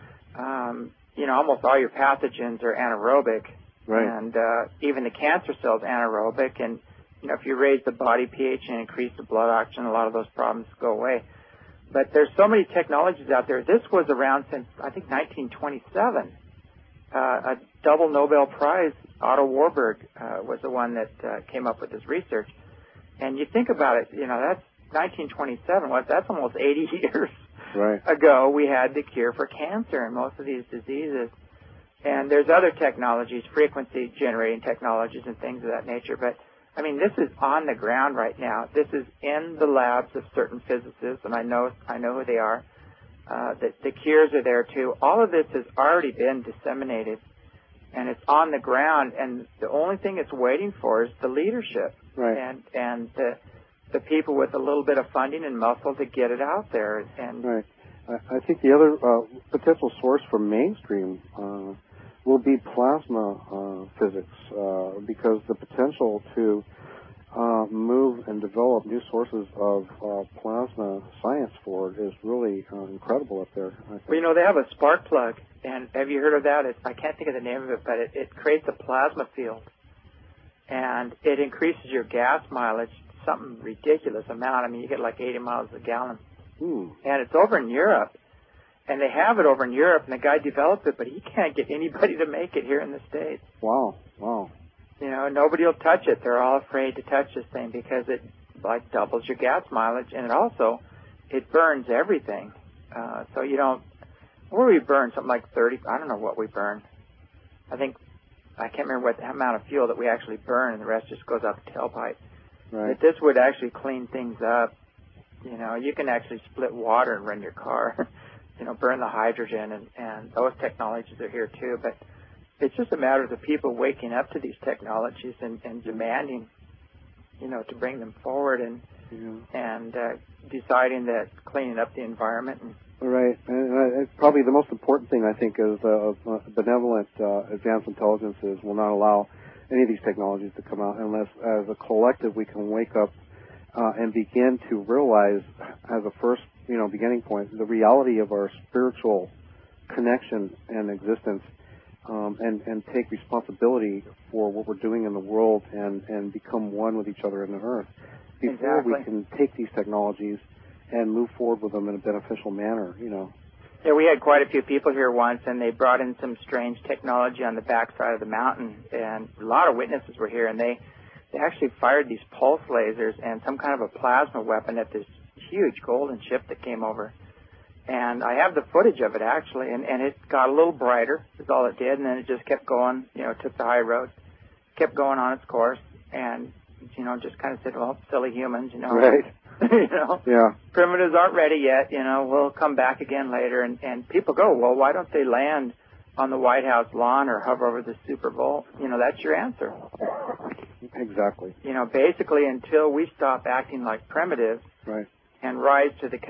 almost all your pathogens are anaerobic. Right. And even the cancer cells anaerobic. And, if you raise the body pH and increase the blood oxygen, a lot of those problems go away. But there's so many technologies out there. This was around since, I think, 1927. A double Nobel Prize, Otto Warburg, was the one that came up with this research. And you think about it, that's 1927. That's almost 80 years ago. We had the cure for cancer and most of these diseases. And there's other technologies, frequency generating technologies and things of that nature. But, I mean, this is on the ground right now. This is in the labs of certain physicists, and I know who they are. The cures are there, too. All of this has already been disseminated, and it's on the ground. And the only thing it's waiting for is the leadership and the people with a little bit of funding and muscle to get it out there. And I think the other potential source for mainstream will be plasma physics, because the potential to move and develop new sources of plasma science for it is really incredible up there. Well, they have a spark plug, and have you heard of that? I can't think of the name of it, but it creates a plasma field, and it increases your gas mileage, something ridiculous amount. I mean, you get like 80 miles a gallon. Ooh. And it's over in Europe. And they have it over in Europe, and the guy developed it, but he can't get anybody to make it here in the States. Wow. Nobody will touch it. They're all afraid to touch this thing because it, doubles your gas mileage, and it burns everything. So you don't, what do we burn? Something like 30, I don't know what we burn. I think I can't remember what the amount of fuel that we actually burn, and the rest just goes out the tailpipe. Right. But this would actually clean things up. You know, you can actually split water and run your car. You know, burn the hydrogen, and those technologies are here too. But it's just a matter of the people waking up to these technologies and demanding, you know, to bring them forward and deciding that cleaning up the environment. Right. And probably the most important thing, I think, is benevolent advanced intelligences will not allow any of these technologies to come out unless, as a collective, we can wake up and begin to realize, as a first, you know, beginning point, the reality of our spiritual connection and existence, and take responsibility for what we're doing in the world and become one with each other in the earth before we can take these technologies and move forward with them in a beneficial manner, you know. Yeah, we had quite a few people here once, and they brought in some strange technology on the backside of the mountain, and a lot of witnesses were here, and they actually fired these pulse lasers and some kind of a plasma weapon at this huge golden ship that came over. And I have the footage of it, actually, and it got a little brighter, is all it did, and then it just kept going, you know, took the high road, kept going on its course, and, you know, just kind of said, well, silly humans, you know. Right. You know, yeah. Primitives aren't ready yet, you know, we'll come back again later. And people go, well, why don't they land on the White House lawn or hover over the Super Bowl? You know, that's your answer. Exactly. You know, basically until we stop acting like primitives and rise to the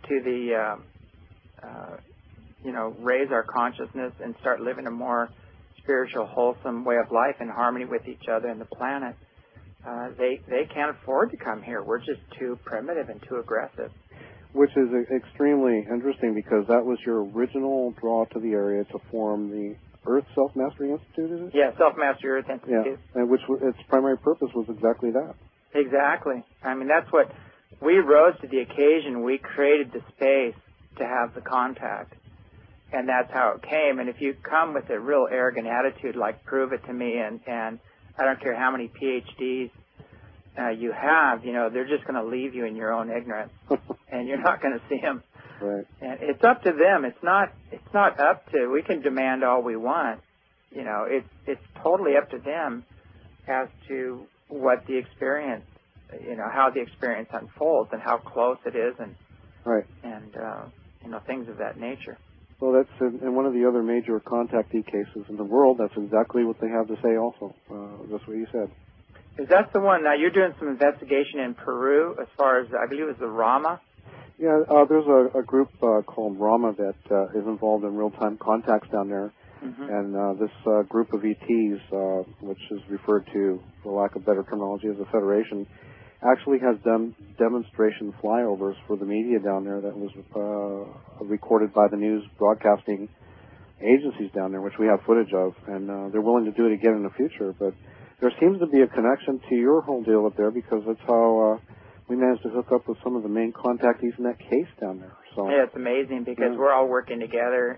you know, raise our consciousness and start living a more spiritual, wholesome way of life in harmony with each other and the planet, they can't afford to come here. We're just too primitive and too aggressive. Which is extremely interesting because that was your original draw to the area to form the Earth Self-Mastery Institute, is it? Yeah, Self-Mastery Earth Institute. Yeah, and which its primary purpose was exactly that. Exactly. I mean, that's what we rose to the occasion. We created the space to have the contact, and that's how it came. And if you come with a real arrogant attitude, like prove it to me, and I don't care how many PhDs you have, you know, they're just going to leave you in your own ignorance, and you're not going to see them. Right. And it's up to them. It's not up to. We can demand all we want. You know, it's totally up to them as to what the experience, you know, how the experience unfolds and how close it is, and you know, things of that nature. Well, that's in one of the other major contactee cases in the world. That's exactly what they have to say. Also, that's what you said. Is that the one? Now you're doing some investigation in Peru, as far as I believe it was the Rama. Yeah, there's a group called Rama that is involved in real-time contacts down there, and this group of ETs, which is referred to, for lack of better terminology, as a federation, actually has done demonstration flyovers for the media down there that was recorded by the news broadcasting agencies down there, which we have footage of, and they're willing to do it again in the future. But there seems to be a connection to your whole deal up there because that's how we managed to hook up with some of the main contactees in that case down there. So yeah, it's amazing because we're all working together.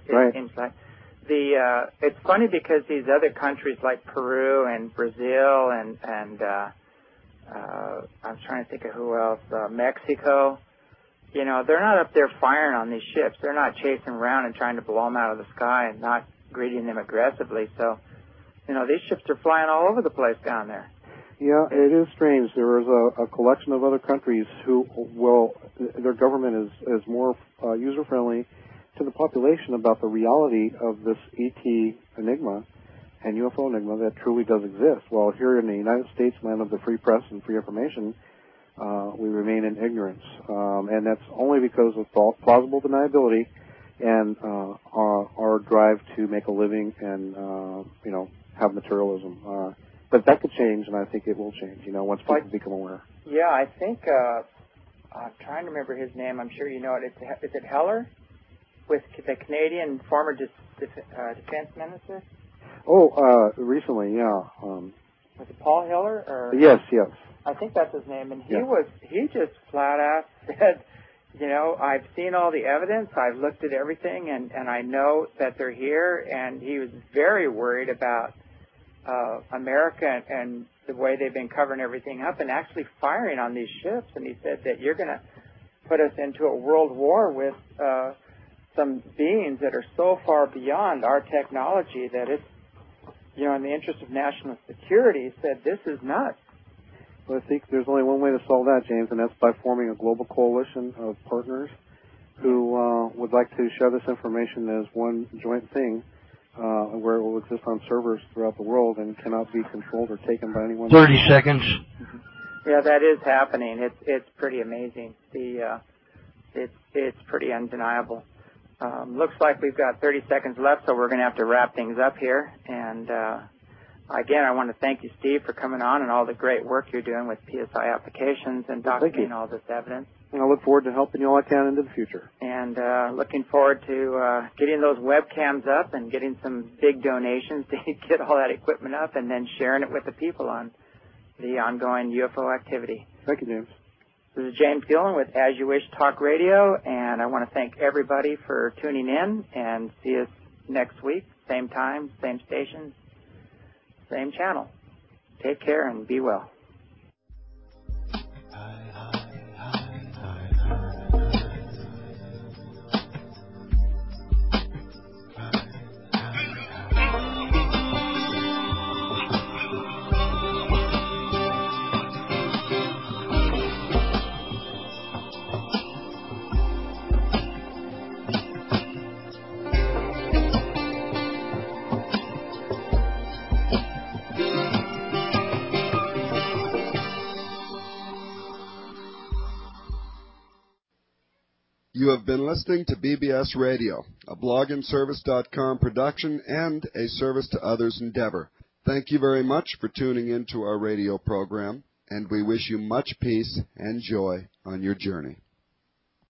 It's funny because these other countries like Peru and Brazil and I'm trying to think of who else, Mexico, you know, they're not up there firing on these ships. They're not chasing around and trying to blow them out of the sky and not greeting them aggressively. So, you know, these ships are flying all over the place down there. Yeah, it is strange. There is a collection of other countries who their government is more user-friendly to the population about the reality of this ET enigma and UFO enigma that truly does exist. While here in the United States, land of the free press and free information, we remain in ignorance. And that's only because of plausible deniability and our drive to make a living and, you know, have materialism. But that could change, and I think it will change, you know, once people become aware. Yeah, I think, I'm trying to remember his name. I'm sure you know it. Is it Heller? With the Canadian former defense minister? Oh, recently, yeah. Was it Paul Heller? Or? Yes. I think that's his name. And he just flat out said, you know, I've seen all the evidence, I've looked at everything, and I know that they're here. And he was very worried about America and the way they've been covering everything up and actually firing on these ships. And he said that you're going to put us into a world war with some beings that are so far beyond our technology that in the interest of national security, said this is nuts. Well, I think there's only one way to solve that, James, and that's by forming a global coalition of partners who would like to share this information as one joint thing where it will exist on servers throughout the world and cannot be controlled or taken by anyone. 30 seconds. Yeah, that is happening. It's pretty amazing. It's pretty undeniable. Looks like we've got 30 seconds left, so we're going to have to wrap things up here. And again, I want to thank you, Steve, for coming on and all the great work you're doing with PSI applications and documenting all this evidence. And I look forward to helping you all I can into the future. And looking forward to getting those webcams up and getting some big donations to get all that equipment up and then sharing it with the people on the ongoing UFO activity. Thank you, James. This is James Gillen with As You Wish Talk Radio, and I want to thank everybody for tuning in, and see us next week, same time, same station, same channel. Take care and be well. You have been listening to BBS Radio, a blogandservice.com production and a service to others' endeavor. Thank you very much for tuning in to our radio program, and we wish you much peace and joy on your journey.